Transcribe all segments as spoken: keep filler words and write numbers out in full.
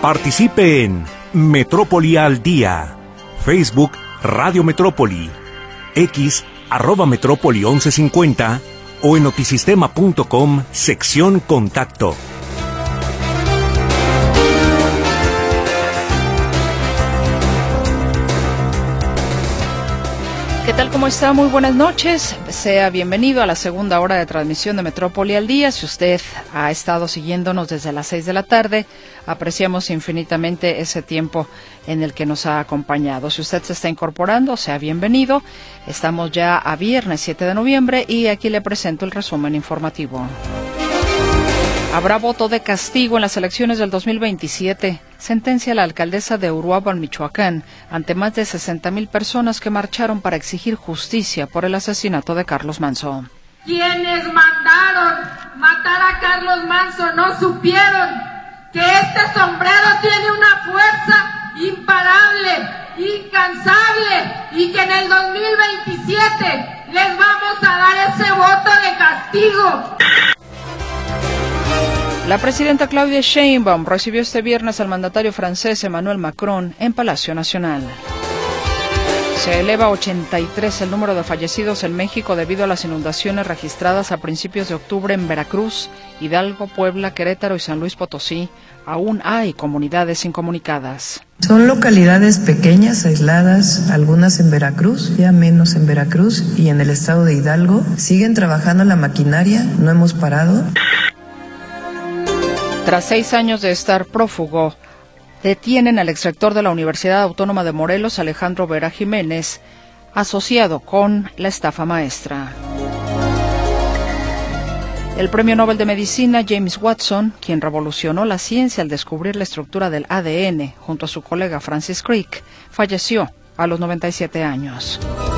Participe en Metrópoli al Día, Facebook Radio Metrópoli, X arroba Metrópoli once cincuenta o en notisistema punto com, sección Contacto. ¿Qué tal? ¿Cómo está? Muy buenas noches. Sea bienvenido a la segunda hora de transmisión de Metrópoli al Día. Si usted ha estado siguiéndonos desde las seis de la tarde, apreciamos infinitamente ese tiempo en el que nos ha acompañado. Si usted se está incorporando, sea bienvenido. Estamos ya a viernes siete de noviembre y aquí le presento el resumen informativo. Habrá voto de castigo en las elecciones del dos mil veintisiete. Sentencia a la alcaldesa de Uruapan, Michoacán, ante más de sesenta mil personas que marcharon para exigir justicia por el asesinato de Carlos Manzo. Quienes mandaron matar a Carlos Manzo no supieron que este sombrero tiene una fuerza imparable, incansable, y que en el dos mil veintisiete les vamos a dar ese voto de castigo. La presidenta Claudia Sheinbaum recibió este viernes al mandatario francés Emmanuel Macron en Palacio Nacional. Se eleva a ochenta y tres el número de fallecidos en México debido a las inundaciones registradas a principios de octubre en Veracruz, Hidalgo, Puebla, Querétaro y San Luis Potosí. Aún hay comunidades incomunicadas. Son localidades pequeñas, aisladas, algunas en Veracruz, ya menos en Veracruz, y en el estado de Hidalgo. Siguen trabajando la maquinaria, no hemos parado. Tras seis años de estar prófugo, detienen al exrector de la Universidad Autónoma de Morelos, Alejandro Vera Jiménez, asociado con la estafa maestra. El Premio Nobel de Medicina James Watson, quien revolucionó la ciencia al descubrir la estructura del A D N junto a su colega Francis Crick, falleció a los noventa y siete años.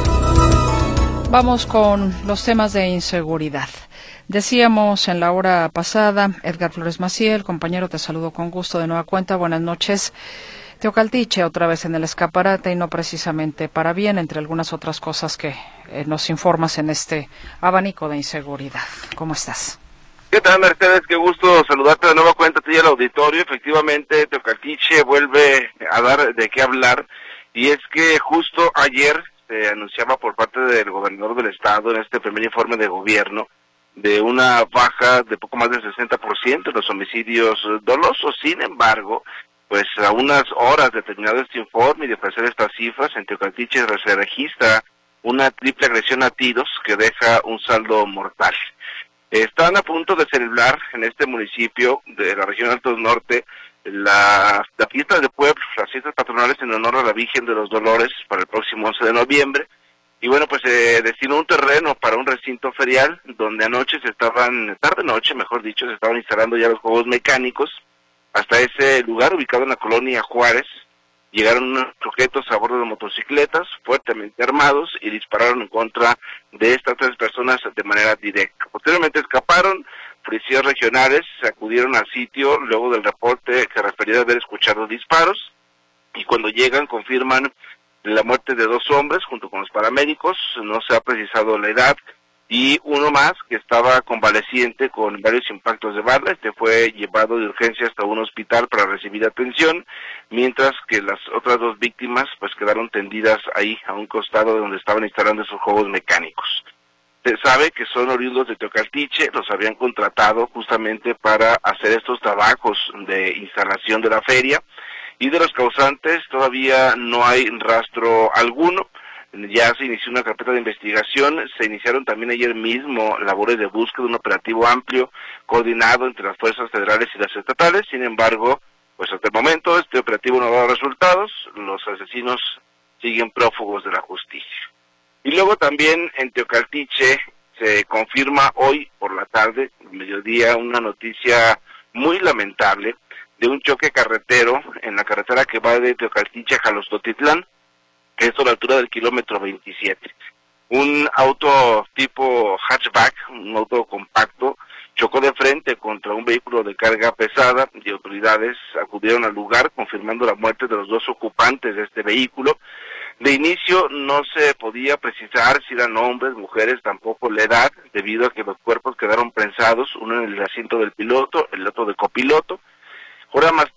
Vamos con los temas de inseguridad. Decíamos en la hora pasada, Edgar Flores Maciel, compañero, te saludo con gusto de nueva cuenta, buenas noches. Teocaltiche otra vez en el escaparate y no precisamente para bien, entre algunas otras cosas que eh, nos informas en este abanico de inseguridad. ¿Cómo estás? ¿Qué tal, Mercedes? Qué gusto saludarte de nueva cuenta a ti y al auditorio. Efectivamente, Teocaltiche vuelve a dar de qué hablar, y es que justo ayer se anunciaba por parte del gobernador del estado en este primer informe de gobierno de una baja de poco más del sesenta por ciento en los homicidios dolosos. Sin embargo, pues a unas horas de terminado este informe y de ofrecer estas cifras, en Teocaltiche se registra una triple agresión a tiros que deja un saldo mortal. Están a punto de celebrar en este municipio de la región Alto Norte la, la fiesta de pueblo, las fiestas patronales en honor a la Virgen de los Dolores para el próximo once de noviembre. Y bueno, pues se eh, destinó un terreno para un recinto ferial, donde anoche se estaban, tarde-noche, mejor dicho, se estaban instalando ya los juegos mecánicos. Hasta ese lugar, ubicado en la colonia Juárez, llegaron unos sujetos a bordo de motocicletas, fuertemente armados, y dispararon en contra de estas tres personas de manera directa. Posteriormente escaparon, policías regionales acudieron al sitio luego del reporte que refería de haber escuchado disparos, y cuando llegan confirman la muerte de dos hombres junto con los paramédicos, no se ha precisado la edad, y uno más que estaba convaleciente con varios impactos de bala. Este fue llevado de urgencia hasta un hospital para recibir atención, mientras que las otras dos víctimas pues quedaron tendidas ahí a un costado de donde estaban instalando esos juegos mecánicos. Se sabe que son oriundos de Teocaltiche, los habían contratado justamente para hacer estos trabajos de instalación de la feria, y de los causantes todavía no hay rastro alguno. Ya se inició una carpeta de investigación, se iniciaron también ayer mismo labores de búsqueda, un operativo amplio, coordinado entre las fuerzas federales y las estatales. Sin embargo, pues hasta el momento este operativo no ha dado resultados, los asesinos siguen prófugos de la justicia. Y luego también en Teocaltiche se confirma hoy por la tarde, mediodía, una noticia muy lamentable de un choque carretero en la carretera que va de Teocaltiche a Jalostotitlán, que es a la altura del kilómetro veintisiete. Un auto tipo hatchback, un auto compacto, chocó de frente contra un vehículo de carga pesada, y autoridades acudieron al lugar confirmando la muerte de los dos ocupantes de este vehículo. De inicio no se podía precisar si eran hombres, mujeres, tampoco la edad, debido a que los cuerpos quedaron prensados, uno en el asiento del piloto, el otro de copiloto. Horas más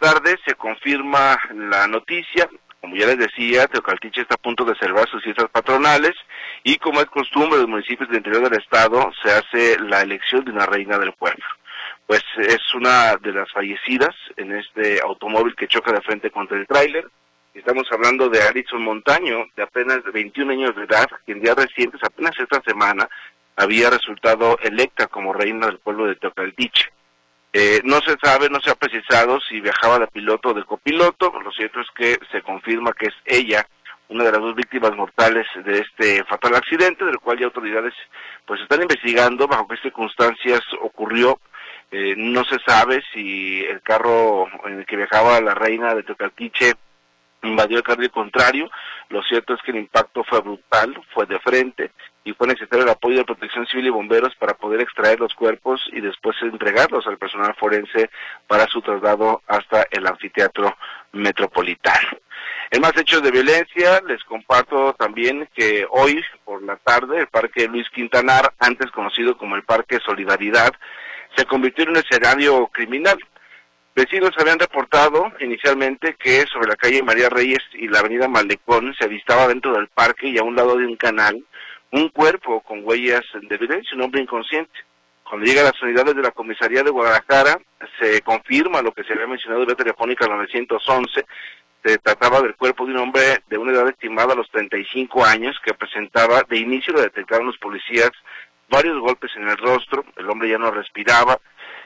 tarde se confirma la noticia. Como ya les decía, Teocaltiche está a punto de celebrar sus fiestas patronales y, como es costumbre de los municipios del interior del estado, se hace la elección de una reina del pueblo. Pues es una de las fallecidas en este automóvil que choca de frente contra el tráiler. Estamos hablando de Alison Montaño, de apenas veintiún años de edad, que en días recientes, apenas esta semana, había resultado electa como reina del pueblo de Teocaltiche. Eh, no se sabe, no se ha precisado si viajaba de piloto o de copiloto. Lo cierto es que se confirma que es ella una de las dos víctimas mortales de este fatal accidente, del cual ya autoridades pues están investigando bajo qué circunstancias ocurrió. Eh, no se sabe si el carro en el que viajaba la reina de Teocaltiche invadió el carril contrario. Lo cierto es que el impacto fue brutal, fue de frente, y fue necesario el apoyo de Protección Civil y bomberos para poder extraer los cuerpos y después entregarlos al personal forense para su traslado hasta el anfiteatro metropolitano. En más hechos de violencia, les comparto también que hoy por la tarde el Parque Luis Quintanar, antes conocido como el Parque Solidaridad, se convirtió en un escenario criminal. Vecinos habían reportado inicialmente que sobre la calle María Reyes y la avenida Malecón se avistaba dentro del parque y a un lado de un canal un cuerpo con huellas de violencia, un hombre inconsciente. Cuando llegan las unidades de la comisaría de Guadalajara, se confirma lo que se había mencionado vía telefónica al nueve once. Se trataba del cuerpo de un hombre de una edad estimada a los treinta y cinco años, que presentaba, de inicio lo detectaron los policías, varios golpes en el rostro. El hombre ya no respiraba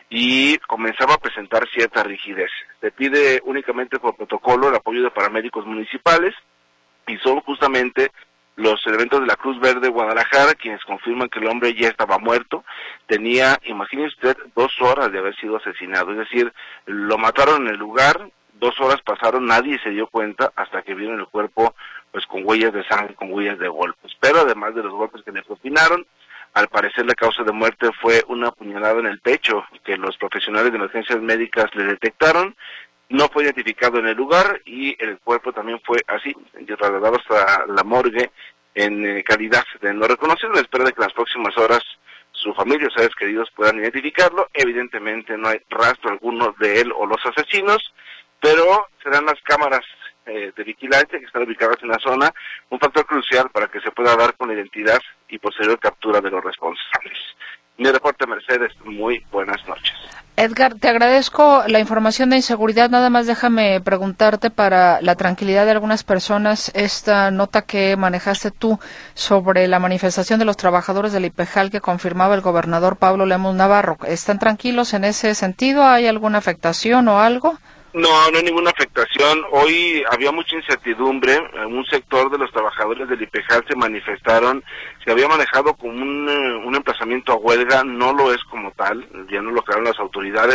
y comenzaba a presentar cierta rigidez. Se pide únicamente por protocolo el apoyo de paramédicos municipales, y son justamente los elementos de la Cruz Verde Guadalajara quienes confirman que el hombre ya estaba muerto. Tenía, imagínese usted, dos horas de haber sido asesinado, es decir, lo mataron en el lugar, dos horas pasaron, nadie se dio cuenta hasta que vieron el cuerpo pues con huellas de sangre, con huellas de golpes. Pero además de los golpes que le propinaron, al parecer la causa de muerte fue una puñalada en el pecho que los profesionales de emergencias médicas le detectaron. No fue identificado en el lugar y el cuerpo también fue así, trasladado hasta la morgue en eh, calidad de no reconocido. En espera de que en las próximas horas su familia o seres queridos puedan identificarlo. Evidentemente no hay rastro alguno de él o los asesinos, pero serán las cámaras eh, de vigilancia que están ubicadas en la zona un factor crucial para que se pueda dar con la identidad y posterior captura de los responsables. Mi reporte, Mercedes, muy buenas noches. Edgar, te agradezco la información de inseguridad. Nada más déjame preguntarte, para la tranquilidad de algunas personas, esta nota que manejaste tú sobre la manifestación de los trabajadores del IPEJAL que confirmaba el gobernador Pablo Lemus Navarro. ¿Están tranquilos en ese sentido? ¿Hay alguna afectación o algo? No, no hay ninguna afectación. Hoy había mucha incertidumbre. En un sector de los trabajadores del IPEJAL se manifestaron. Se había manejado como un, un emplazamiento a huelga. No lo es como tal. Ya no lo crearon las autoridades.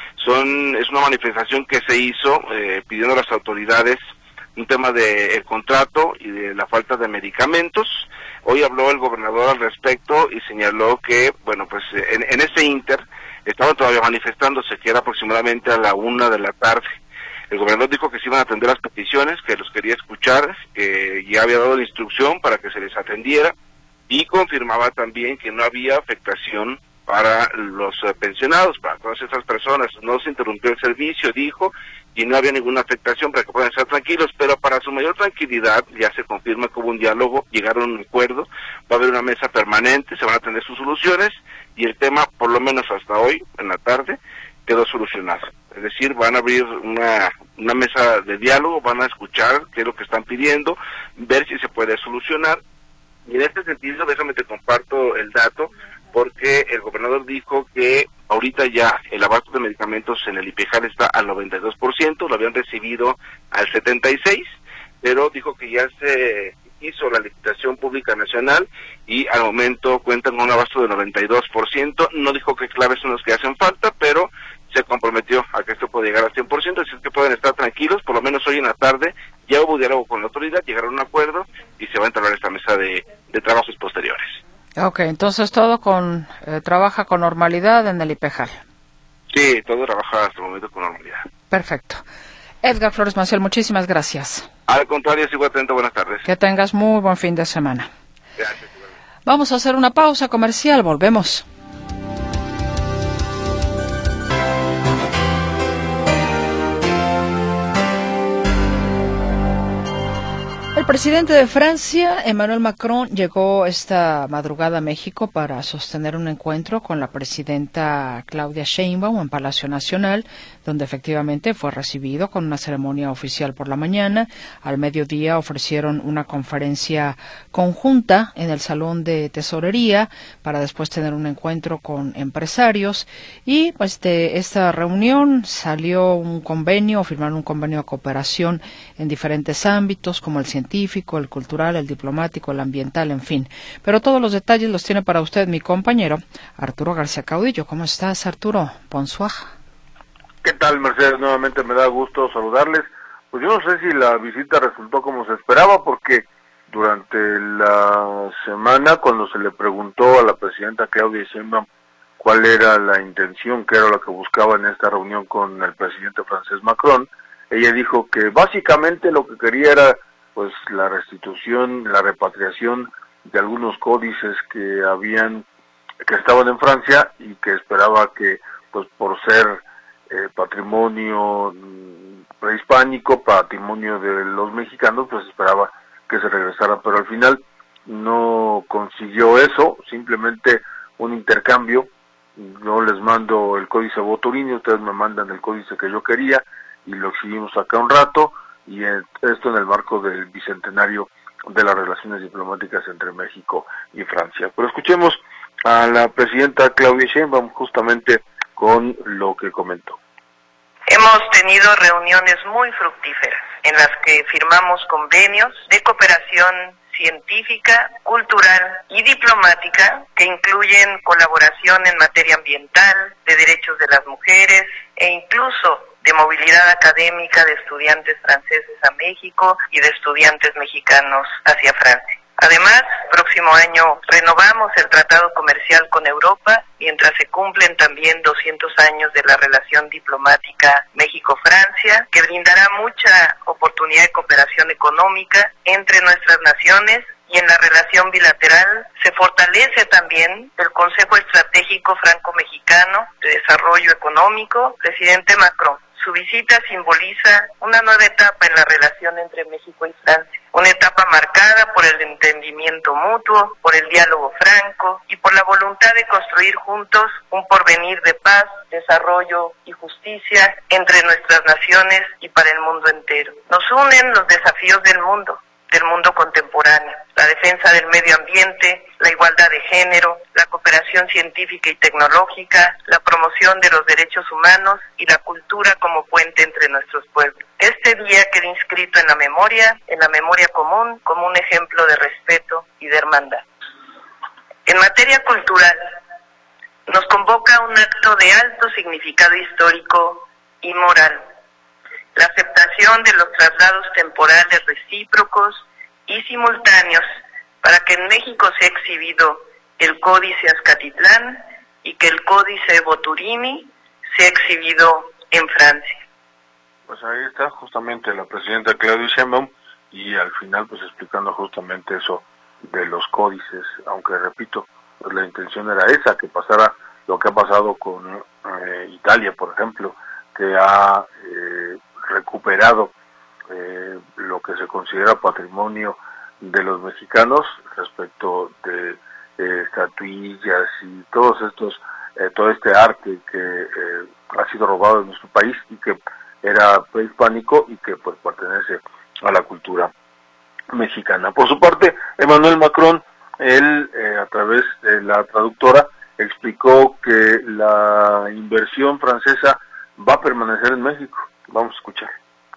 Son Es una manifestación que se hizo eh, pidiendo a las autoridades un tema de el contrato y de la falta de medicamentos. Hoy habló el gobernador al respecto y señaló que, bueno, pues en, en ese ínter estaban todavía manifestándose, que era aproximadamente a la una de la tarde. El gobernador dijo que se iban a atender las peticiones, que los quería escuchar, que ya había dado la instrucción para que se les atendiera, y confirmaba también que no había afectación para los uh, pensionados, para todas esas personas. No se interrumpió el servicio, dijo, y no había ninguna afectación para que puedan estar tranquilos, pero para su mayor tranquilidad ya se confirma que hubo un diálogo, llegaron a un acuerdo, va a haber una mesa permanente, se van a tener sus soluciones, y el tema, por lo menos hasta hoy, en la tarde, quedó solucionado. Es decir, van a abrir una, una mesa de diálogo, van a escuchar qué es lo que están pidiendo, ver si se puede solucionar, y en este sentido, déjame te comparto el dato, porque el gobernador dijo que ahorita ya el abasto de medicamentos en el IPEJAL está al noventa y dos por ciento, lo habían recibido al setenta y seis por ciento, pero dijo que ya se hizo la licitación pública nacional y al momento cuentan con un abasto de noventa y dos por ciento. No dijo qué claves son los que hacen falta, pero se comprometió a que esto pueda llegar al cien por ciento, así que pueden estar tranquilos. Por lo menos hoy en la tarde ya hubo diálogo con la autoridad, llegaron a un acuerdo y se va a entablar esta mesa de, de trabajos posteriores. Ok, entonces todo con eh, trabaja con normalidad en el IPEJAL. Sí, todo trabaja hasta el momento con normalidad. Perfecto. Edgar Flores Maciel, muchísimas gracias. Al contrario, sigo atento, buenas tardes. Que tengas muy buen fin de semana. Gracias. Vamos a hacer una pausa comercial, volvemos. presidente de Francia, Emmanuel Macron, llegó esta madrugada a México para sostener un encuentro con la presidenta Claudia Sheinbaum en Palacio Nacional, donde efectivamente fue recibido con una ceremonia oficial por la mañana. Al mediodía ofrecieron una conferencia conjunta en el Salón de Tesorería para después tener un encuentro con empresarios. Y pues de esta reunión salió un convenio, firmaron un convenio de cooperación en diferentes ámbitos, como el científico, el cultural, el diplomático, el ambiental, en fin. Pero todos los detalles los tiene para usted mi compañero Arturo García Caudillo. ¿Cómo estás, Arturo? Bonsoir. ¿Qué tal, Mercedes? Nuevamente me da gusto saludarles. Pues yo no sé si la visita resultó como se esperaba, porque durante la semana, cuando se le preguntó a la presidenta Claudia Sheinbaum cuál era la intención, qué era lo que buscaba en esta reunión con el presidente francés Macron, ella dijo que básicamente lo que quería era pues la restitución, la repatriación de algunos códices que habían, que estaban en Francia, y que esperaba que pues por ser eh, patrimonio prehispánico, patrimonio de los mexicanos, pues esperaba que se regresara, pero al final no consiguió eso, simplemente un intercambio. No les mando el códice Boturini, ustedes me mandan el códice que yo quería y lo exhibimos acá un rato, y esto en el marco del bicentenario de las relaciones diplomáticas entre México y Francia. Pero escuchemos a la presidenta Claudia Sheinbaum justamente con lo que comentó. Hemos tenido reuniones muy fructíferas en las que firmamos convenios de cooperación científica, cultural y diplomática que incluyen colaboración en materia ambiental, de derechos de las mujeres e incluso de movilidad académica de estudiantes franceses a México y de estudiantes mexicanos hacia Francia. Además, próximo año renovamos el tratado comercial con Europa, mientras se cumplen también doscientos años de la relación diplomática México-Francia, que brindará mucha oportunidad de cooperación económica entre nuestras naciones, y en la relación bilateral se fortalece también el Consejo Estratégico Franco-Mexicano de Desarrollo Económico. Presidente Macron, su visita simboliza una nueva etapa en la relación entre México y Francia, una etapa marcada por el entendimiento mutuo, por el diálogo franco y por la voluntad de construir juntos un porvenir de paz, desarrollo y justicia entre nuestras naciones y para el mundo entero. Nos unen los desafíos del mundo, del mundo contemporáneo, la defensa del medio ambiente, la igualdad de género, la cooperación científica y tecnológica, la promoción de los derechos humanos y la cultura como puente entre nuestros pueblos. Este día queda inscrito en la memoria, en la memoria común, como un ejemplo de respeto y de hermandad. En materia cultural, nos convoca un acto de alto significado histórico y moral. La aceptación de los traslados temporales recíprocos y simultáneos para que en México sea exhibido el Códice Azcatitlán y que el Códice Boturini sea exhibido en Francia. Pues ahí está justamente la presidenta Claudia Sheinbaum, y al final pues explicando justamente eso de los códices, aunque repito, pues la intención era esa, que pasara lo que ha pasado con eh, Italia, por ejemplo, que ha eh, recuperado eh, lo que se considera patrimonio de los mexicanos respecto de eh, estatuillas y todos estos eh, todo este arte que eh, ha sido robado de nuestro país y que era prehispánico y que pues pertenece a la cultura mexicana. Por su parte, Emmanuel Macron, él eh, a través de la traductora explicó que la inversión francesa va a permanecer en México. Vamos a escuchar.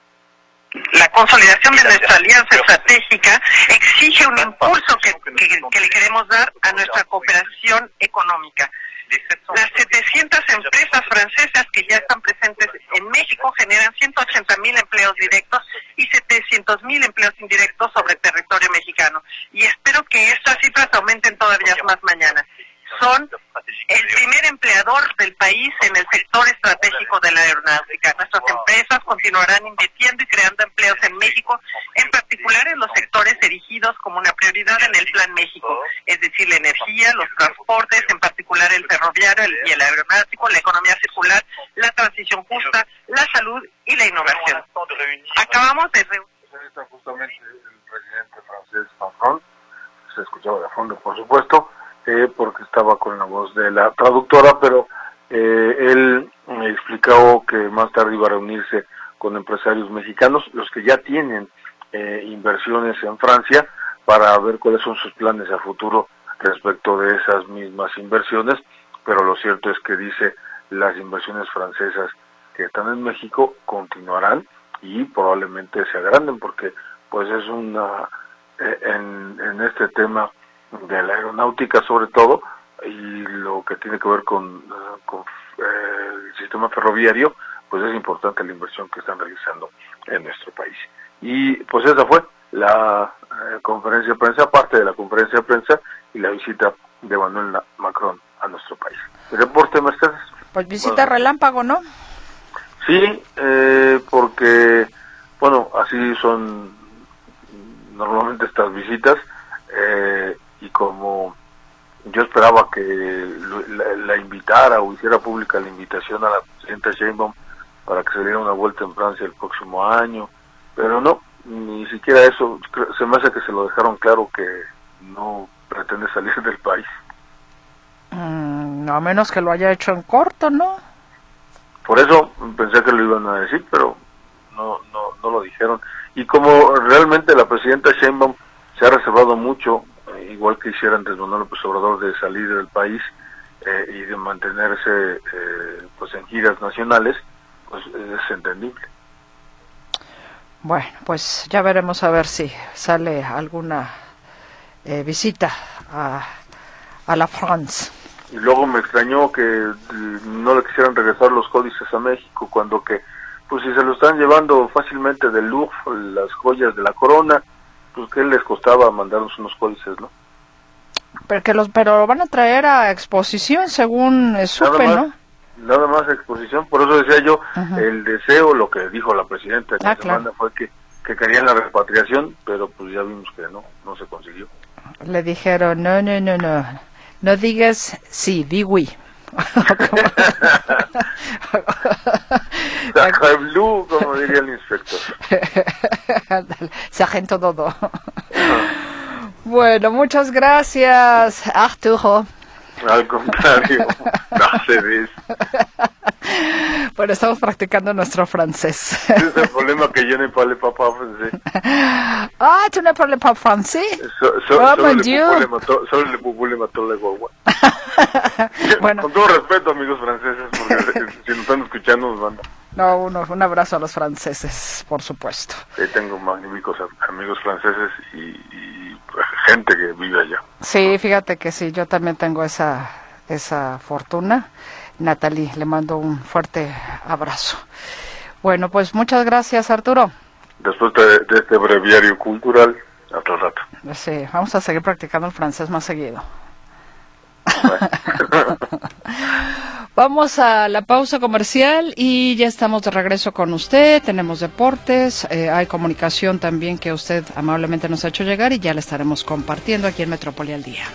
La consolidación de nuestra alianza estratégica exige un impulso que, que, que le queremos dar a nuestra cooperación económica. Las setecientas empresas francesas que ya están presentes en México generan ciento ochenta mil empleos directos y setecientos mil empleos indirectos sobre territorio mexicano. Y espero que estas cifras aumenten todavía más mañana. Son el primer empleador del país en el sector estratégico de la aeronáutica. Nuestras empresas continuarán invirtiendo y creando empleos en México, en particular en los sectores erigidos como una prioridad en el Plan México, es decir, la energía, los transportes, en particular el ferroviario y el aeronáutico, la economía circular, la transición justa, la salud y la innovación. Acabamos de reunir pues ahí está justamente el presidente francés Macron, se escuchaba de fondo, por supuesto, eh, porque estaba con la voz de la traductora, pero eh, él me explicó que más tarde iba a reunirse con empresarios mexicanos, los que ya tienen eh, inversiones en Francia, para ver cuáles son sus planes a futuro respecto de esas mismas inversiones, pero lo cierto es que dice las inversiones francesas que están en México continuarán y probablemente se agranden, porque pues es una eh, en, en este tema de la aeronáutica sobre todo, y lo que tiene que ver con, uh, con eh, el sistema ferroviario, pues es importante la inversión que están realizando en nuestro país. Y pues esa fue la eh, conferencia de prensa, parte de la conferencia de prensa y la visita de Emmanuel Macron a nuestro país. El reporte, Mercedes. Pues visita bueno, relámpago, ¿no? Sí, eh, porque, bueno, así son normalmente estas visitas, eh, y como yo esperaba que la, la invitara o hiciera pública la invitación a la presidenta Sheinbaum para que se diera una vuelta en Francia el próximo año, pero no, ni siquiera eso, se me hace que se lo dejaron claro que no pretende salir del país. Mm, a menos que lo haya hecho en corto, ¿no? Por eso pensé que lo iban a decir, pero no no no lo dijeron. Y como realmente la presidenta Sheinbaum se ha reservado mucho, eh, igual que hiciera Andrés Manuel López Obrador, de salir del país eh, y de mantenerse eh, pues en giras nacionales, pues es entendible. Bueno, pues ya veremos a ver si sale alguna eh, visita a, a la France. Y luego me extrañó que no le quisieran regresar los códices a México, cuando que, pues si se lo están llevando fácilmente del Louvre, las joyas de la corona, pues ¿qué les costaba mandarnos unos códices, no? Pero que los, pero lo van a traer a exposición, según eh, supe, nada más, ¿no? Nada más a exposición, por eso decía yo, uh-huh. El deseo, lo que dijo la presidenta esta ah, semana claro. fue que, que querían la repatriación, pero pues ya vimos que no, no se consiguió. Le dijeron, no, no, no, no, no digas sí, di oui. Sacre blue, como diría el inspector. Sargento Dodo. Bueno, muchas gracias, Arturo. Al contrario, Mercedes. Bueno, estamos practicando nuestro francés. Ese es el problema, que yo no parle pas francés. Ah, tu ne parles pas français? So, so, oh, solo, mon le Dieu. le mató, solo le pupú le mató la guagua. Bueno. Con todo respeto, amigos franceses, porque si nos están escuchando nos mandan. No, uno, un abrazo a los franceses, por supuesto. Sí, tengo magníficos amigos franceses y, y gente que vive allá. Sí, fíjate que sí, yo también tengo esa, esa fortuna. Natalie, le mando un fuerte abrazo. Bueno, pues muchas gracias, Arturo. Después de, de este breviario cultural, hasta el rato. Sí, vamos a seguir practicando el francés más seguido. Bueno. Vamos a la pausa comercial y ya estamos de regreso con usted. Tenemos deportes, eh, hay comunicación también que usted amablemente nos ha hecho llegar y ya la estaremos compartiendo aquí en Metrópoli al Día.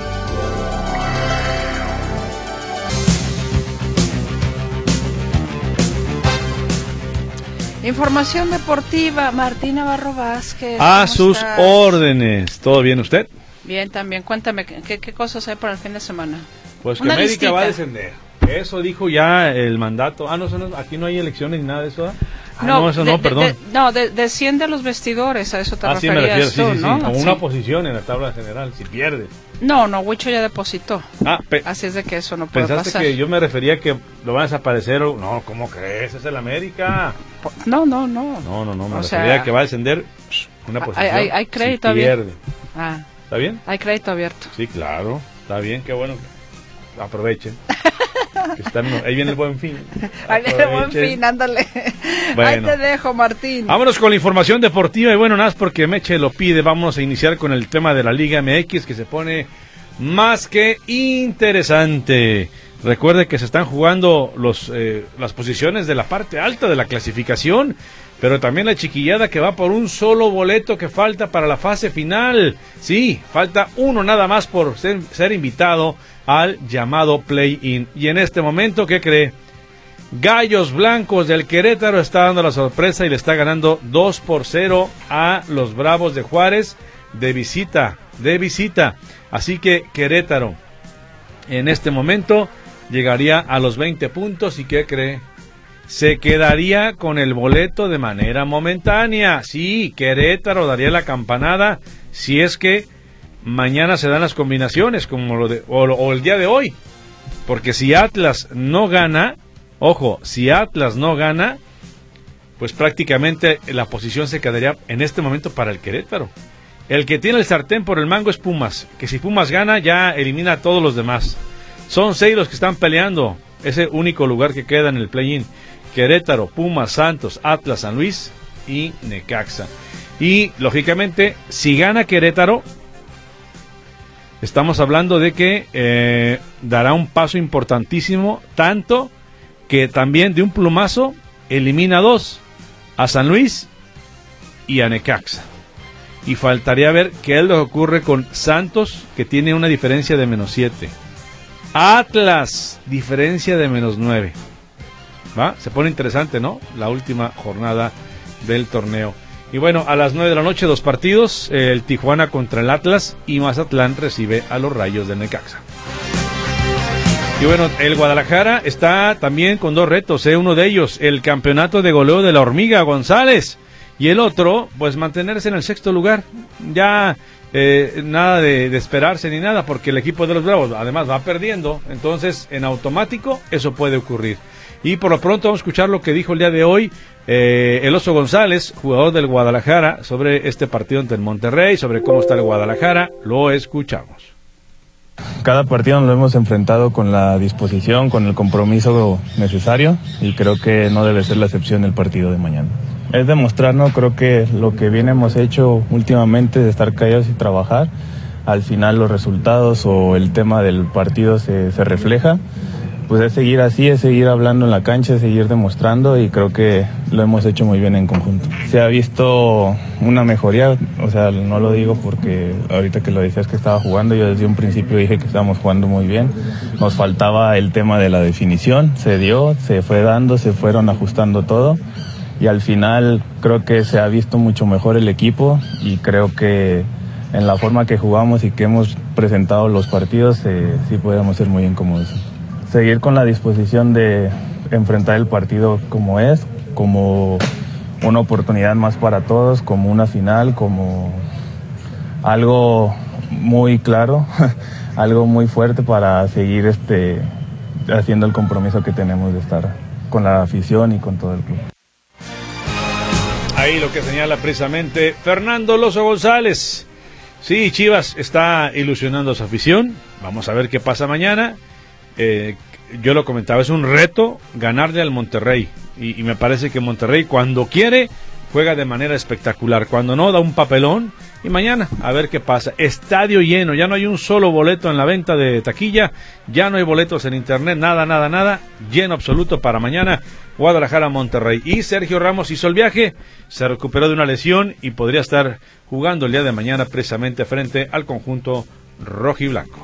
Información deportiva, Martín Navarro Vázquez. A sus estás? órdenes. ¿Todo bien usted? Bien, también. Cuéntame, ¿qué, qué cosas hay para el fin de semana? Pues que Una América listita. va a descender. Eso dijo ya el mandato. Ah, no, eso no, aquí no hay elecciones ni nada de eso. Ah, no, no, eso de, no, de, perdón. De, no, de, desciende a los vestidores, a eso te ah, referías sí, me refiero, tú, sí, sí, ¿no? sí. Como sí. una posición en la tabla general, si pierde. No, no, Huicho ya depositó. Ah, pe- Así es de que eso no puede ¿Pensaste pasar. que yo me refería que lo van a desaparecer? O... No, ¿cómo crees? Es el América. No, no, no. No, no, no, me o refería sea, que va a descender una posición. Hay, hay, hay crédito si pierde. Ah, ¿Está bien? hay crédito abierto. Sí, claro. Está bien, qué bueno. Aprovechen. Que están, ahí viene el Buen Fin. Ahí viene el Buen Fin, ándale. Bueno. Ahí te dejo, Martín. Vámonos con la información deportiva. Y bueno, nada más porque Meche lo pide, vamos a iniciar con el tema de la Liga M X, que se pone más que interesante. Recuerde que se están jugando los eh, las posiciones de la parte alta de la clasificación, pero también la chiquillada que va por un solo boleto que falta para la fase final. Sí, falta uno nada más por ser, ser invitado al llamado play-in. Y en este momento, ¿qué cree? Gallos Blancos del Querétaro está dando la sorpresa y le está ganando dos por cero a los Bravos de Juárez de visita, de visita. Así que Querétaro en este momento llegaría a los veinte puntos y ¿qué cree? Se quedaría con el boleto de manera momentánea. Sí, Querétaro daría la campanada si es que mañana se dan las combinaciones como lo de, o, o el día de hoy. Porque si Atlas no gana, ojo, si Atlas no gana, pues prácticamente la posición se quedaría en este momento para el Querétaro. El que tiene el sartén por el mango es Pumas, que si Pumas gana ya elimina a todos los demás. Son seis los que están peleando ese único lugar que queda en el play-in. Querétaro, Pumas, Santos, Atlas, San Luis y Necaxa. Y lógicamente, si gana Querétaro, estamos hablando de que eh, dará un paso importantísimo, tanto que también de un plumazo elimina dos, a San Luis y a Necaxa. Y faltaría ver qué es lo que ocurre con Santos, que tiene una diferencia de menos siete. Atlas, diferencia de menos nueve. ¿Va? Se pone interesante, ¿no? La última jornada del torneo. Y bueno, a las nueve de la noche, dos partidos. El Tijuana contra el Atlas y Mazatlán recibe a los Rayos de Necaxa. Y bueno, el Guadalajara está también con dos retos, ¿eh? Uno de ellos, el campeonato de goleo de la Hormiga González. Y el otro, pues mantenerse en el sexto lugar. Ya eh, nada de, de esperarse ni nada, porque el equipo de los Bravos además va perdiendo. Entonces, en automático, eso puede ocurrir. Y por lo pronto vamos a escuchar lo que dijo el día de hoy eh, el Oso González, jugador del Guadalajara, sobre este partido ante el Monterrey, sobre cómo está el Guadalajara. Lo escuchamos. Cada partido nos lo hemos enfrentado con la disposición, con el compromiso necesario, y creo que no debe ser la excepción el partido de mañana. Es demostrarnos, creo que lo que bien hemos hecho últimamente de estar callados y trabajar, al final los resultados o el tema del partido se, se refleja. Pues es seguir así, es seguir hablando en la cancha, es seguir demostrando, y creo que lo hemos hecho muy bien en conjunto. Se ha visto una mejoría, o sea, no lo digo porque ahorita que lo decías que estaba jugando, yo desde un principio dije que estábamos jugando muy bien. Nos faltaba el tema de la definición, se dio, se fue dando, se fueron ajustando todo, y al final creo que se ha visto mucho mejor el equipo, y creo que en la forma que jugamos y que hemos presentado los partidos, eh, sí podemos ser muy incómodos. Seguir con la disposición de enfrentar el partido como es, como una oportunidad más para todos, como una final, como algo muy claro, algo muy fuerte para seguir este haciendo el compromiso que tenemos de estar con la afición y con todo el club. Ahí lo que señala precisamente Fernando Lozo González. Sí, Chivas está ilusionando a su afición. Vamos a ver qué pasa mañana. Eh, yo lo comentaba, es un reto ganarle al Monterrey, y, y me parece que Monterrey cuando quiere juega de manera espectacular, cuando no da un papelón. Y mañana a ver qué pasa. Estadio lleno, ya no hay un solo boleto en la venta de taquilla, ya no hay boletos en internet, nada, nada, nada, lleno absoluto para mañana Guadalajara Monterrey. Y Sergio Ramos hizo el viaje, se recuperó de una lesión y podría estar jugando el día de mañana precisamente frente al conjunto rojiblanco.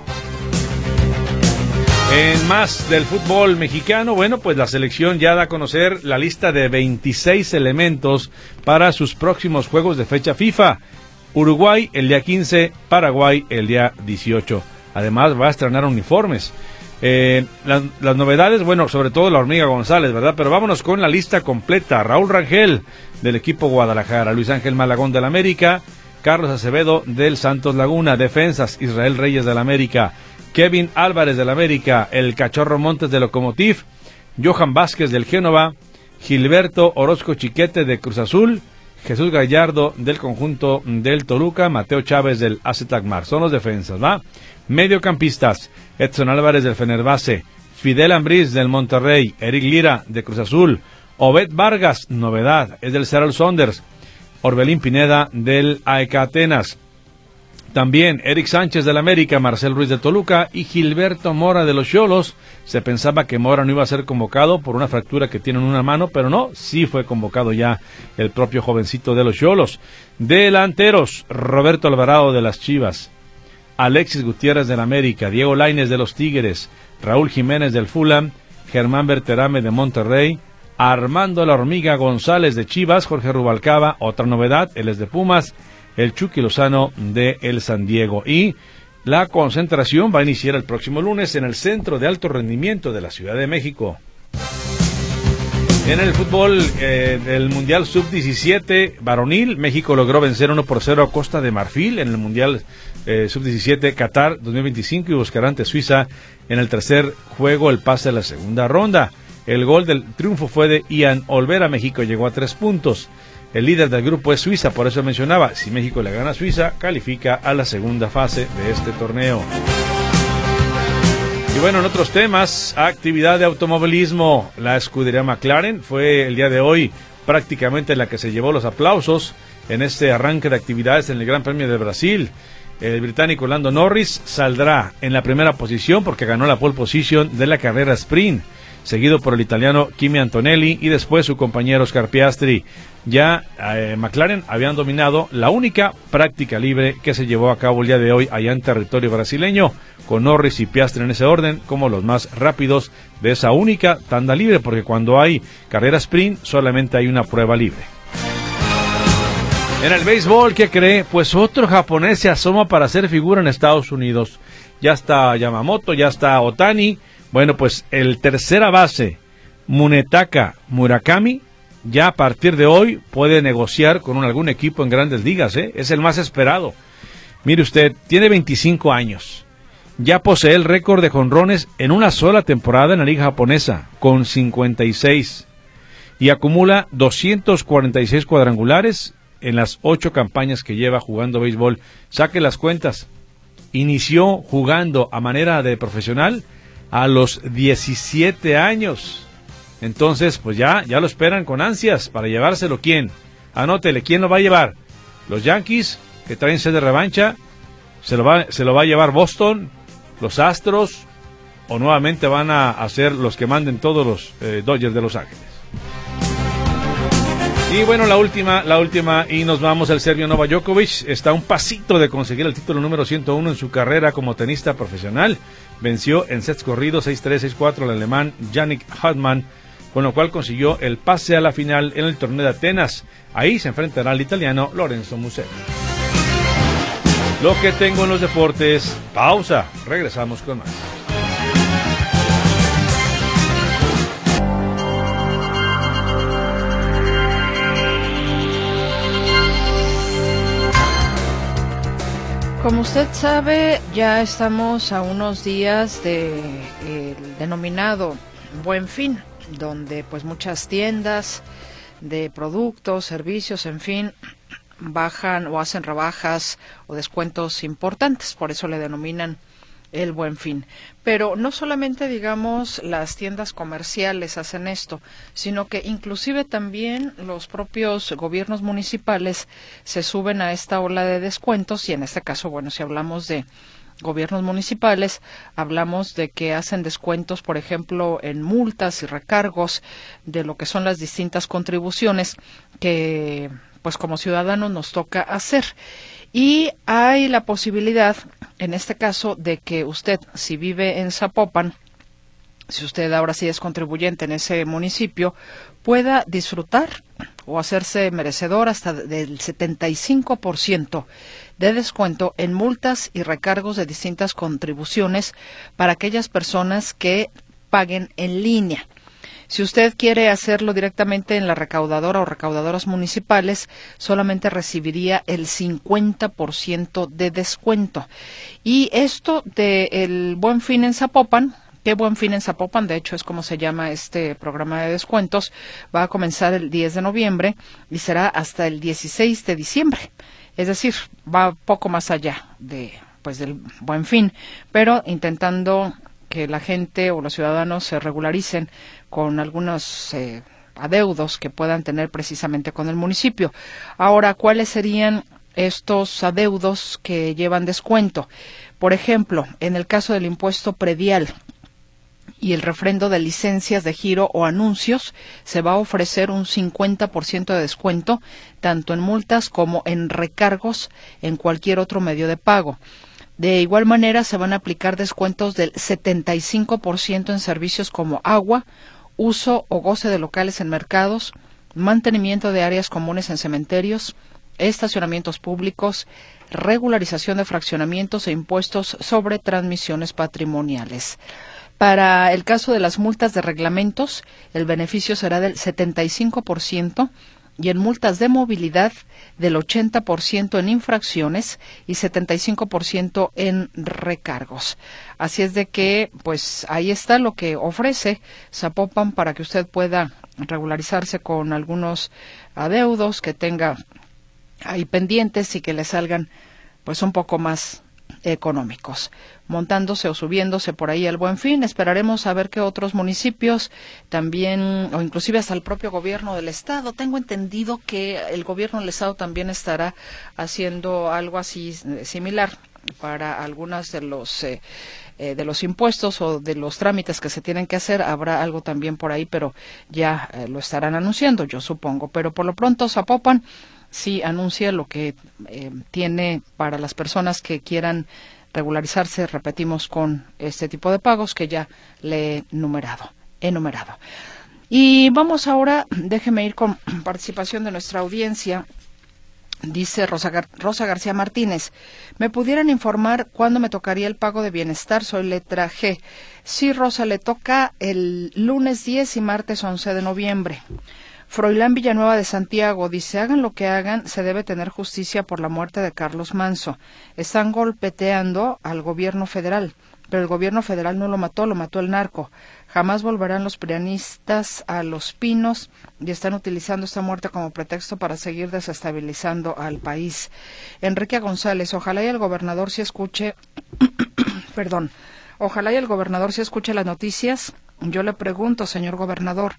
En más del fútbol mexicano, bueno, pues la selección ya da a conocer la lista de veintiséis elementos para sus próximos juegos de fecha FIFA. Uruguay el día quince, Paraguay el día dieciocho. Además va a estrenar uniformes. Eh, las, las novedades, bueno, sobre todo la Hormiga González, ¿verdad? Pero vámonos con la lista completa. Raúl Rangel del equipo Guadalajara, Luis Ángel Malagón del América, Carlos Acevedo del Santos Laguna, defensas Israel Reyes del América, Kevin Álvarez del América, el Cachorro Montes de Lokomotiv, Johan Vázquez del Génova, Gilberto Orozco Chiquete de Cruz Azul, Jesús Gallardo del conjunto del Toluca, Mateo Chávez del A Z Alkmaar. Son los defensas, ¿va? Mediocampistas, Edson Álvarez del Fenerbahce, Fidel Ambriz del Monterrey, Eric Lira de Cruz Azul, Obed Vargas, novedad, es del Seattle Sounders, Orbelín Pineda del A E K Atenas. También Eric Sánchez del América, Marcel Ruiz de Toluca y Gilberto Mora de los Xolos. Se pensaba que Mora no iba a ser convocado por una fractura que tiene en una mano, pero no, sí fue convocado ya el propio jovencito de los Xolos. Delanteros, Roberto Alvarado de las Chivas, Alexis Gutiérrez del América, Diego Lainez de los Tigres, Raúl Jiménez del Fulham, Germán Berterame de Monterrey, Armando La Hormiga González de Chivas, Jorge Rubalcaba, otra novedad, él es de Pumas, el Chucky Lozano de el San Diego. Y la concentración va a iniciar el próximo lunes en el Centro de Alto Rendimiento de la Ciudad de México. En el fútbol eh, del Mundial sub diecisiete varonil, México logró vencer uno por cero a Costa de Marfil en el Mundial eh, sub diecisiete Qatar dos mil veinticinco y buscará ante Suiza en el tercer juego el pase a la segunda ronda. El gol del triunfo fue de Ian Olvera. México llegó a tres puntos. El líder del grupo es Suiza, por eso mencionaba, si México le gana a Suiza, califica a la segunda fase de este torneo. Y bueno, en otros temas, actividad de automovilismo. La escudería McLaren fue el día de hoy prácticamente la que se llevó los aplausos en este arranque de actividades en el Gran Premio de Brasil. El británico Lando Norris saldrá en la primera posición porque ganó la pole position de la carrera sprint, seguido por el italiano Kimi Antonelli y después su compañero Oscar Piastri. Ya eh, McLaren habían dominado la única práctica libre que se llevó a cabo el día de hoy allá en territorio brasileño, con Norris y Piastri en ese orden como los más rápidos de esa única tanda libre, porque cuando hay carrera sprint solamente hay una prueba libre. En el béisbol, ¿qué cree? Pues otro japonés se asoma para hacer figura en Estados Unidos. Ya está Yamamoto, ya está Ohtani. Bueno, pues el tercera base, Munetaka Murakami, ya a partir de hoy puede negociar con un, algún equipo en Grandes Ligas, ¿eh? Es el más esperado. Mire usted, tiene veinticinco años. Ya posee el récord de jonrones en una sola temporada en la liga japonesa, con cincuenta y seis. Y acumula doscientos cuarenta y seis cuadrangulares en las ocho campañas que lleva jugando béisbol. Saque las cuentas. Inició jugando a manera de profesional a los diecisiete años. Entonces, pues ya, ya lo esperan con ansias para llevárselo. ¿Quién? Anótele, ¿quién lo va a llevar? Los Yankees, que traen sed de revancha, se lo va, se lo va a llevar Boston, los Astros, o nuevamente van a hacer los que manden todos los eh, Dodgers de Los Ángeles. Y bueno, la última, la última, y nos vamos. El serbio Novak Djokovic está a un pasito de conseguir el título número ciento uno en su carrera como tenista profesional. Venció en sets corridos seis tres, seis cuatro al alemán Yannick Hartmann, con lo cual consiguió el pase a la final en el torneo de Atenas. Ahí se enfrentará al italiano Lorenzo Musetti. Lo que tengo en los deportes, pausa, regresamos con más. Como usted sabe, ya estamos a unos días del de denominado Buen Fin, donde pues muchas tiendas de productos, servicios, en fin, bajan o hacen rebajas o descuentos importantes, por eso le denominan el Buen Fin. Pero no solamente, digamos, las tiendas comerciales hacen esto, sino que inclusive también los propios gobiernos municipales se suben a esta ola de descuentos, y en este caso, bueno, si hablamos de gobiernos municipales, hablamos de que hacen descuentos, por ejemplo, en multas y recargos de lo que son las distintas contribuciones que, pues como ciudadanos nos toca hacer. Y hay la posibilidad, en este caso, de que usted, si vive en Zapopan, si usted ahora sí es contribuyente en ese municipio, pueda disfrutar o hacerse merecedor hasta del setenta y cinco por ciento de descuento en multas y recargos de distintas contribuciones para aquellas personas que paguen en línea. Si usted quiere hacerlo directamente en la recaudadora o recaudadoras municipales, solamente recibiría el cincuenta por ciento de descuento. Y esto del Buen Fin en Zapopan, ¿qué Buen Fin en Zapopan? De hecho, es como se llama este programa de descuentos. Va a comenzar el diez de noviembre y será hasta el dieciséis de diciembre. Es decir, va poco más allá de, pues, del Buen Fin, pero intentando que la gente o los ciudadanos se regularicen con algunos eh, adeudos que puedan tener precisamente con el municipio. Ahora, ¿cuáles serían estos adeudos que llevan descuento? Por ejemplo, en el caso del impuesto predial y el refrendo de licencias de giro o anuncios, se va a ofrecer un cincuenta por ciento de descuento, tanto en multas como en recargos en cualquier otro medio de pago. De igual manera, se van a aplicar descuentos del setenta y cinco por ciento en servicios como agua, uso o goce de locales en mercados, mantenimiento de áreas comunes en cementerios, estacionamientos públicos, regularización de fraccionamientos e impuestos sobre transmisiones patrimoniales. Para el caso de las multas de reglamentos, el beneficio será del setenta y cinco por ciento y en multas de movilidad del ochenta por ciento en infracciones y setenta y cinco por ciento en recargos. Así es de que, pues ahí está lo que ofrece Zapopan para que usted pueda regularizarse con algunos adeudos que tenga ahí pendientes y que le salgan pues un poco más económicos, montándose o subiéndose por ahí el Buen Fin. Esperaremos a ver qué otros municipios también, o inclusive hasta el propio gobierno del estado. Tengo entendido que el gobierno del estado también estará haciendo algo así similar para algunas de los eh, eh, de los impuestos o de los trámites que se tienen que hacer. Habrá algo también por ahí, pero ya eh, lo estarán anunciando, yo supongo. Pero por lo pronto Zapopan sí anuncia lo que eh, tiene para las personas que quieran regularizarse, repetimos, con este tipo de pagos que ya le he numerado, enumerado. Y vamos ahora, déjeme ir con participación de nuestra audiencia. Dice Rosa, Gar- Rosa García Martínez, ¿me pudieran informar cuándo me tocaría el pago de bienestar? Soy letra G. Sí, Rosa, le toca el lunes diez y martes once de noviembre. Froilán Villanueva de Santiago dice, hagan lo que hagan, se debe tener justicia por la muerte de Carlos Manso. Están golpeteando al gobierno federal, pero el gobierno federal no lo mató, lo mató el narco. Jamás volverán los prianistas a Los Pinos y están utilizando esta muerte como pretexto para seguir desestabilizando al país. Enrique González, ojalá y el gobernador sí escuche, perdón, ojalá y el gobernador sí escuche las noticias. Yo le pregunto, señor gobernador,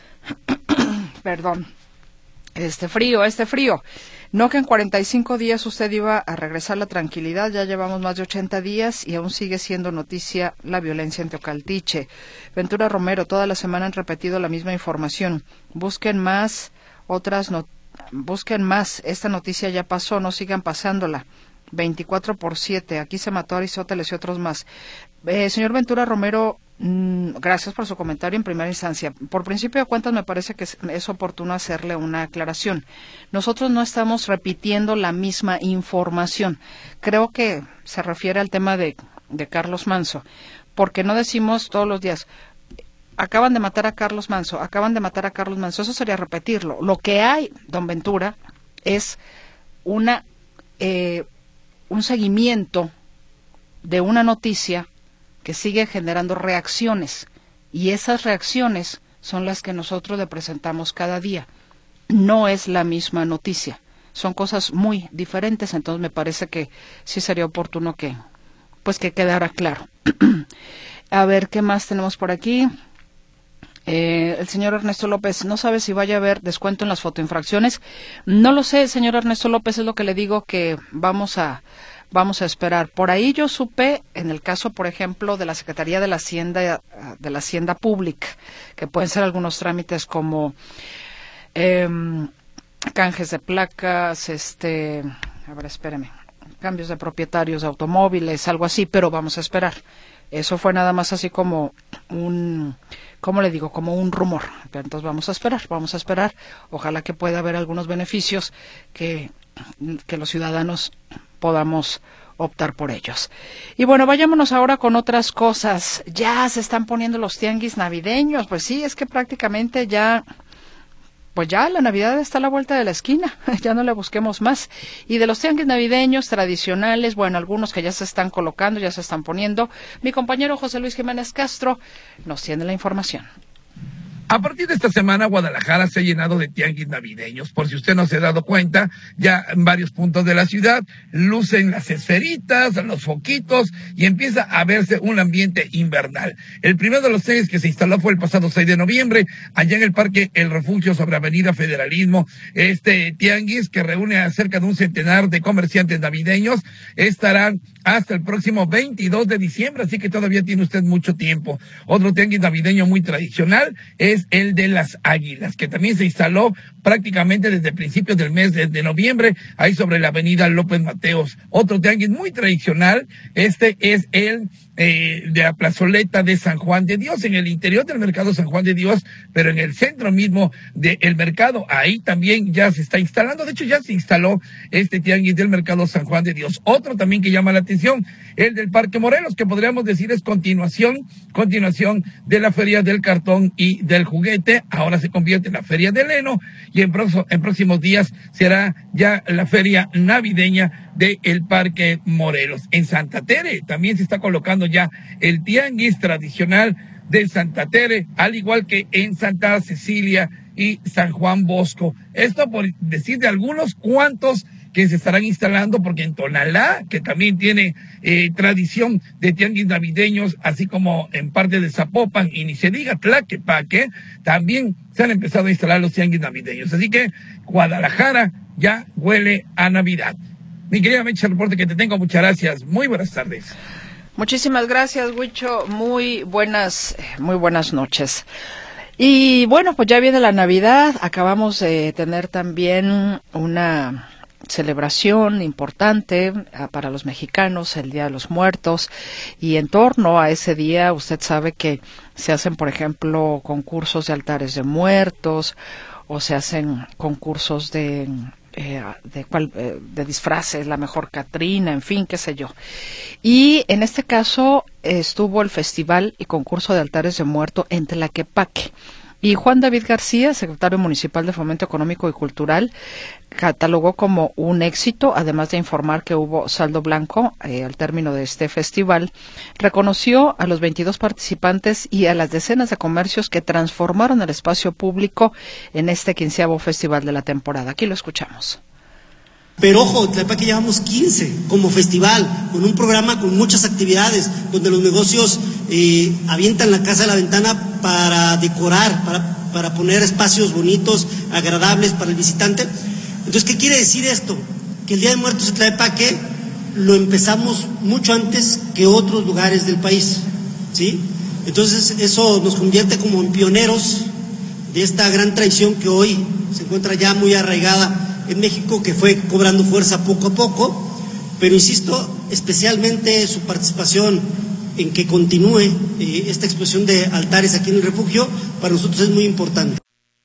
perdón, este frío, este frío. No que en cuarenta y cinco días usted iba a regresar la tranquilidad, ya llevamos más de ochenta días y aún sigue siendo noticia la violencia en Teocaltiche. Ventura Romero, toda la semana han repetido la misma información. Busquen más, otras no, busquen más, esta noticia ya pasó, no sigan pasándola. veinticuatro por siete, aquí se mató a Aristóteles y otros más. Eh, señor Ventura Romero, mmm, gracias por su comentario en primera instancia. Por principio de cuentas, me parece que es, es oportuno hacerle una aclaración. Nosotros no estamos repitiendo la misma información. Creo que se refiere al tema de, de Carlos Manso, porque no decimos todos los días, acaban de matar a Carlos Manso, acaban de matar a Carlos Manso. Eso sería repetirlo. Lo que hay, don Ventura, es una eh, un seguimiento de una noticia que sigue generando reacciones, y esas reacciones son las que nosotros le presentamos cada día. No es la misma noticia, son cosas muy diferentes, entonces me parece que sí sería oportuno que, pues que quedara claro. A ver, ¿qué más tenemos por aquí? Eh, el señor Ernesto López, ¿no sabe si vaya a haber descuento en las fotoinfracciones? No lo sé, señor Ernesto López, es lo que le digo que vamos a vamos a esperar. Por ahí yo supe, en el caso, por ejemplo, de la Secretaría de la Hacienda, de la Hacienda Pública, que pueden ser algunos trámites como eh, canjes de placas, este, a ver, espéreme, cambios de propietarios de automóviles, algo así, pero vamos a esperar. Eso fue nada más así como un, ¿cómo le digo? Como un rumor. Entonces vamos a esperar, vamos a esperar. Ojalá que pueda haber algunos beneficios que, que los ciudadanos podamos optar por ellos. Y bueno, vayámonos ahora con otras cosas. Ya se están poniendo los tianguis navideños. Pues sí, es que prácticamente ya... Pues ya la Navidad está a la vuelta de la esquina, ya no le busquemos más. Y de los tianguis navideños tradicionales, bueno, algunos que ya se están colocando, ya se están poniendo, mi compañero José Luis Jiménez Castro nos tiene la información. A partir de esta semana, Guadalajara se ha llenado de tianguis navideños. Por si usted no se ha dado cuenta, ya en varios puntos de la ciudad lucen las esferitas, los foquitos y empieza a verse un ambiente invernal. El primero de los tianguis que se instaló fue el pasado seis de noviembre, allá en el Parque El Refugio sobre Avenida Federalismo. Este tianguis, que reúne a cerca de un centenar de comerciantes navideños, estarán hasta el próximo veintidós de diciembre, así que todavía tiene usted mucho tiempo. Otro tianguis navideño muy tradicional es el de las Águilas, que también se instaló prácticamente desde principios del mes de, de noviembre, ahí sobre la avenida López Mateos. Otro tianguis muy tradicional, este es el eh, de la plazoleta de San Juan de Dios, en el interior del mercado San Juan de Dios, pero en el centro mismo del mercado, ahí también ya se está instalando, de hecho ya se instaló este tianguis del mercado San Juan de Dios. Otro también que llama la atención, el del Parque Morelos, que podríamos decir es continuación, continuación de la Feria del Cartón y del Juguete, ahora se convierte en la Feria del Heno, y en, pro- en próximos días será ya la Feria Navideña del Parque Morelos. En Santa Tere también se está colocando ya el tianguis tradicional de Santa Tere, al igual que en Santa Cecilia y San Juan Bosco. Esto por decir de algunos cuantos que se estarán instalando, porque en Tonalá, que también tiene eh, tradición de tianguis navideños, así como en parte de Zapopan, y ni se diga Tlaquepaque, también se han empezado a instalar los tianguis navideños. Así que Guadalajara ya huele a Navidad. Mi querida Mecha Reporte, que te tengo, muchas gracias. Muy buenas tardes. Muchísimas gracias, Huicho. Muy buenas, muy buenas noches. Y bueno, pues ya viene la Navidad. Acabamos de tener también una celebración importante para los mexicanos, el Día de los Muertos, y en torno a ese día usted sabe que se hacen, por ejemplo, concursos de altares de muertos, o se hacen concursos de eh, de, cual, eh, de disfraces, la mejor Catrina, en fin, qué sé yo. Y en este caso eh, estuvo el Festival y Concurso de Altares de Muerto en Tlaquepaque. Y Juan David García, secretario municipal de Fomento Económico y Cultural, catalogó como un éxito, además de informar que hubo saldo blanco eh, al término de este festival. Reconoció a los veintidós participantes y a las decenas de comercios que transformaron el espacio público en este quinceavo festival de la temporada. Aquí lo escuchamos. Pero ojo, Tlaquepaque llevamos quince como festival, con un programa con muchas actividades, donde los negocios eh, avientan la casa a la ventana para decorar, para, para poner espacios bonitos, agradables para el visitante. Entonces, ¿qué quiere decir esto? Que el Día de Muertos de Tlaquepaque lo empezamos mucho antes que otros lugares del país, ¿sí? Entonces, eso nos convierte como en pioneros de esta gran tradición que hoy se encuentra ya muy arraigada en México, que fue cobrando fuerza poco a poco, pero insisto, especialmente su participación en que continúe eh, esta exposición de altares aquí en el refugio, para nosotros es muy importante.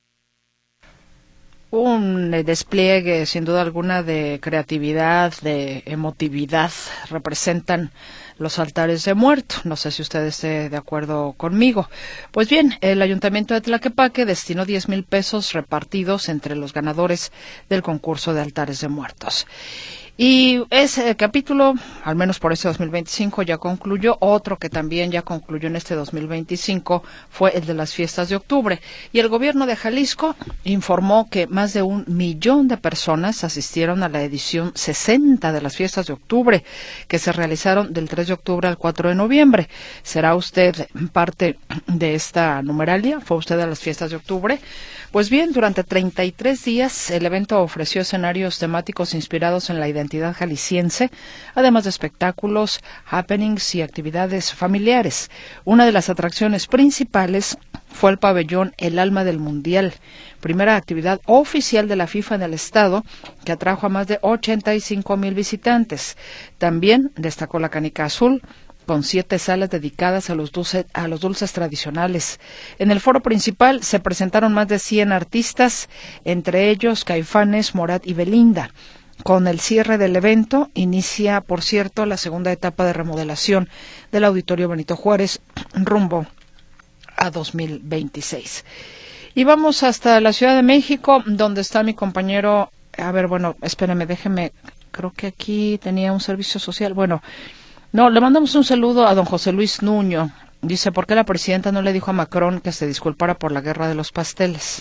Un despliegue, sin duda alguna, de creatividad, de emotividad, representan los altares de muerto. No sé si usted esté de acuerdo conmigo. Pues bien, el Ayuntamiento de Tlaquepaque destinó diez mil pesos repartidos entre los ganadores del concurso de altares de muertos. Y ese capítulo, al menos por este dos mil veinticinco, ya concluyó. Otro que también ya concluyó en este dos mil veinticinco fue el de las fiestas de octubre. Y el gobierno de Jalisco informó que más de un millón de personas asistieron a la edición sesenta de las fiestas de octubre, que se realizaron del tres de octubre al cuatro de noviembre. ¿Será usted parte de esta numeralia? ¿Fue usted a las fiestas de octubre? Pues bien, durante treinta y tres días el evento ofreció escenarios temáticos inspirados en la identidad jalisciense, además de espectáculos, happenings y actividades familiares. Una de las atracciones principales fue el pabellón El Alma del Mundial, primera actividad oficial de la FIFA en el estado, que atrajo a más de ochenta y cinco mil visitantes. También destacó la Canica Azul, con siete salas dedicadas a los, dulce, a los dulces tradicionales. En el foro principal se presentaron más de cien artistas, entre ellos Caifanes, Morat y Belinda. Con el cierre del evento inicia, por cierto, la segunda etapa de remodelación del Auditorio Benito Juárez rumbo a dos mil veintiséis. Y vamos hasta la Ciudad de México, donde está mi compañero. A ver, bueno, espéreme, déjeme, creo que aquí tenía un servicio social. Bueno, no, le mandamos un saludo a don José Luis Nuño. Dice, ¿por qué la presidenta no le dijo a Macron que se disculpara por la guerra de los pasteles?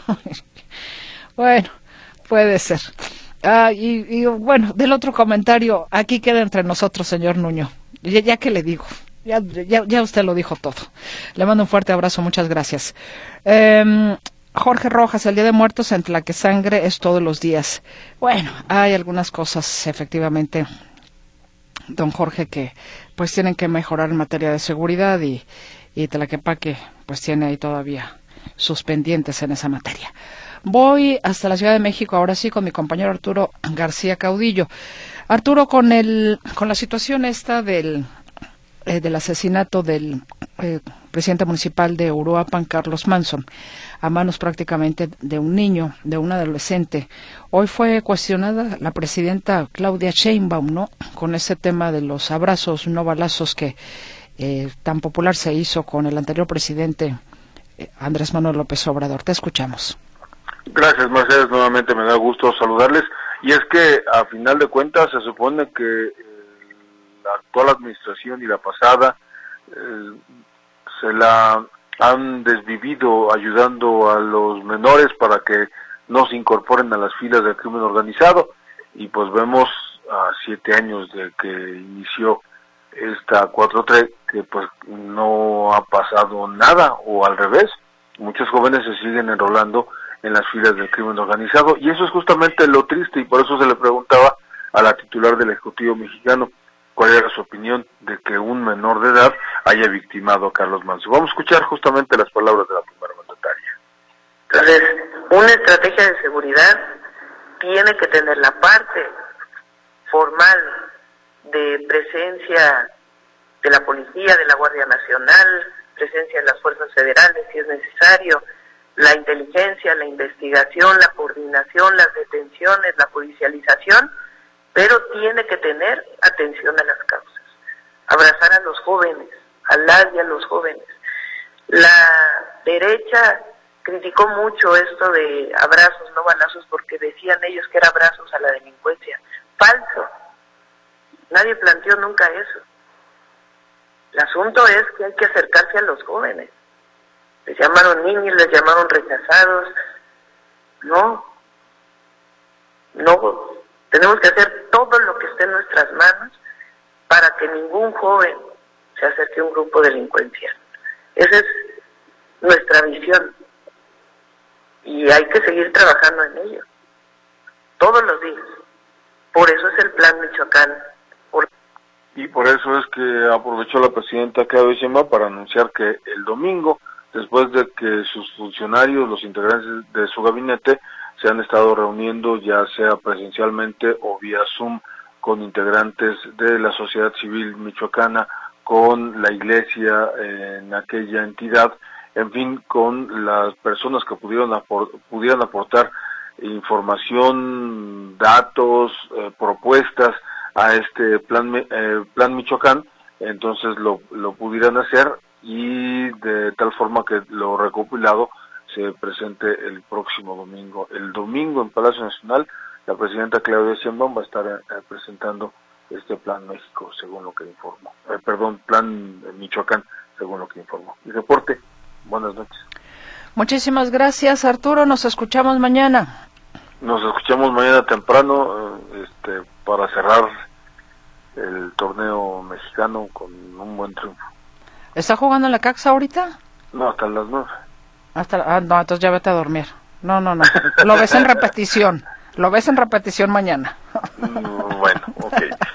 Bueno, puede ser. Ah, y, y bueno, del otro comentario, aquí queda entre nosotros, señor Nuño. Ya, ya que le digo, ya, ya, ya usted lo dijo todo. Le mando un fuerte abrazo, muchas gracias. Eh, Jorge Rojas, el Día de Muertos en Tlaquesangre es todos los días. Bueno, hay algunas cosas, efectivamente, don Jorge, que pues tienen que mejorar en materia de seguridad y, y Tlaquepaque pues tiene ahí todavía sus pendientes en esa materia. Voy hasta la Ciudad de México, ahora sí, con mi compañero Arturo García Caudillo. Arturo, con el con la situación esta del eh, del asesinato del eh, presidente municipal de Uruapan, Carlos Manson, a manos prácticamente de un niño, de un adolescente. Hoy fue cuestionada la presidenta Claudia Sheinbaum, ¿no?, con ese tema de los abrazos, no balazos, que eh, tan popular se hizo con el anterior presidente eh, Andrés Manuel López Obrador. Te escuchamos. Gracias, Mercedes. Nuevamente me da gusto saludarles. Y es que, a final de cuentas, se supone que eh, la actual administración y la pasada eh, se la han desvivido ayudando a los menores para que no se incorporen a las filas del crimen organizado. Y pues vemos a siete años de que inició esta cuatro tres que pues no ha pasado nada, o al revés, muchos jóvenes se siguen enrolando en las filas del crimen organizado, y eso es justamente lo triste, y por eso se le preguntaba a la titular del Ejecutivo mexicano cuál era su opinión de que un menor de edad haya victimado a Carlos Manson. Vamos a escuchar justamente las palabras de la primera mandataria. Entonces, una estrategia de seguridad tiene que tener la parte formal de presencia de la policía, de la Guardia Nacional, presencia de las fuerzas federales si es necesario, la inteligencia, la investigación, la coordinación, las detenciones, la judicialización, pero tiene que tener atención a las causas, abrazar a los jóvenes, a las y a los jóvenes. La derecha criticó mucho esto de abrazos, no balazos, porque decían ellos que era abrazos a la delincuencia. Falso. Nadie planteó nunca eso. El asunto es que hay que acercarse a los jóvenes. Les llamaron niños, les llamaron rechazados. No, no, tenemos que hacer todo lo que esté en nuestras manos para que ningún joven se acerque a un grupo delincuencial. Esa es nuestra visión y hay que seguir trabajando en ello, todos los días. Por eso es el Plan Michoacán. Por... Y por eso es que aprovechó la presidenta Claudia Sheinbaum para anunciar que el domingo, después de que sus funcionarios, los integrantes de su gabinete, se han estado reuniendo ya sea presencialmente o vía Zoom con integrantes de la sociedad civil michoacana, con la iglesia en aquella entidad, en fin, con las personas que pudieron apor- pudieran aportar información, datos, eh, propuestas a este plan eh, plan Michoacán, entonces lo, lo pudieran hacer, y de tal forma que lo recopilado se presente el próximo domingo. El domingo en Palacio Nacional, la presidenta Claudia Sheinbaum va a estar eh, presentando este Plan México, según lo que informó. Eh, perdón, Plan Michoacán, según lo que informó. Y reporte, buenas noches. Muchísimas gracias, Arturo. Nos escuchamos mañana. Nos escuchamos mañana temprano, eh, este, para cerrar el torneo mexicano con un buen triunfo. ¿Está jugando en la Caxa ahorita? No, hasta las nueve. Hasta, ah, no, entonces ya vete a dormir. No, no, no. Lo ves en repetición. Lo ves en repetición mañana. Bueno, ok.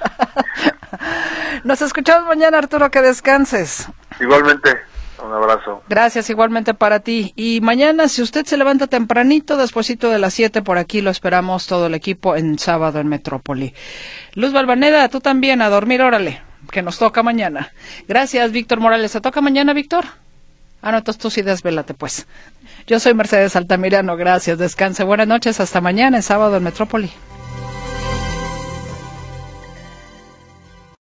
Nos escuchamos mañana, Arturo, que descanses. Igualmente, un abrazo. Gracias, igualmente para ti. Y mañana, si usted se levanta tempranito, despuesito de las siete, por aquí lo esperamos todo el equipo en Sábado en Metrópoli. Luz Balvaneda, tú también, a dormir, órale, que nos toca mañana. Gracias, Víctor Morales. ¿Se toca mañana, Víctor? Ah, no, entonces tú sí desvélate, pues. Yo soy Mercedes Altamirano, gracias, descanse. Buenas noches, hasta mañana en Sábado en Metrópoli.